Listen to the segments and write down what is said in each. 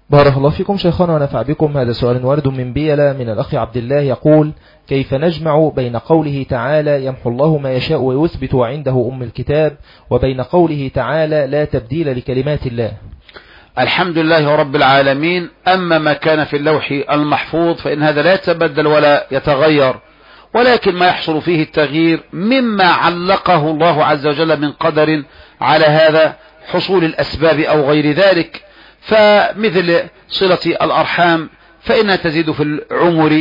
بارك الله فيكم شيخنا ونفع بكم. هذا سؤال وارد من بيلة من الأخ عبد الله يقول: كيف نجمع بين قوله تعالى يمحو الله ما يشاء ويثبت وعنده أم الكتاب وبين قوله تعالى لا تبديل لكلمات الله؟ الحمد لله رب العالمين. أما ما كان في اللوح المحفوظ فإن هذا لا يتبدل ولا يتغير، ولكن ما يحصل فيه التغيير مما علقه الله عز وجل من قدر على هذا حصول الأسباب أو غير ذلك. فمثل صلة الأرحام فإنها تزيد في العمر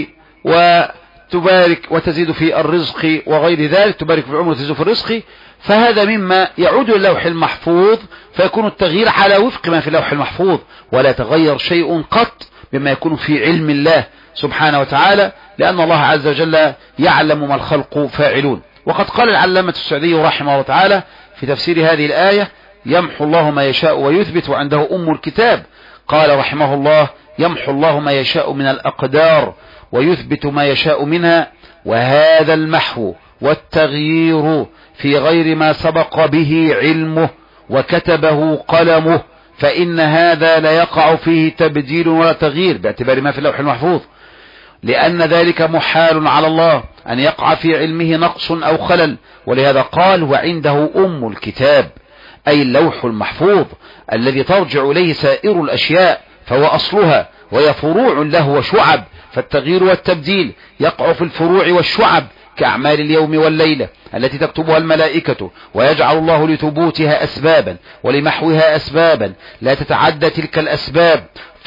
وتبارك وتزيد في الرزق وغير ذلك، تبارك في العمر وتزيد في الرزق، فهذا مما يعود اللوح المحفوظ، فيكون التغيير على وفق ما في اللوح المحفوظ، ولا تغير شيء قط مما يكون في علم الله سبحانه وتعالى، لأن الله عز وجل يعلم ما الخلق فاعلون. وقد قال العلامة السعدي رحمه الله تعالى في تفسير هذه الآية: يمحو الله ما يشاء ويثبت وعنده أم الكتاب. قال رحمه الله: يمحو الله ما يشاء من الأقدار ويثبت ما يشاء منها، وهذا المحو والتغيير في غير ما سبق به علمه وكتبه قلمه، فإن هذا لا يقع فيه تبديل ولا تغيير باعتبار ما في اللوح المحفوظ، لأن ذلك محال على الله أن يقع في علمه نقص أو خلل. ولهذا قال: وعنده أم الكتاب، أي اللوح المحفوظ الذي ترجع إليه سائر الأشياء، فهو أصلها وهي فروع له وشعب. فالتغيير والتبديل يقع في الفروع والشعب كأعمال اليوم والليلة التي تكتبها الملائكة، ويجعل الله لثبوتها أسبابا ولمحوها أسبابا لا تتعدى تلك الأسباب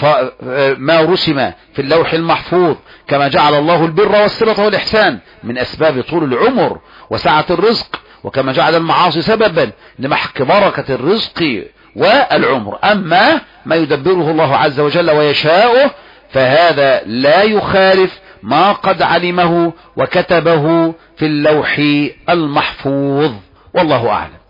ما رسم في اللوح المحفوظ، كما جعل الله البر والصلة والإحسان من أسباب طول العمر وسعة الرزق، وكما جعل المعاصي سببا لمحك بركة الرزق والعمر. أما ما يدبره الله عز وجل ويشاءه فهذا لا يخالف ما قد علمه وكتبه في اللوح المحفوظ، والله أعلم.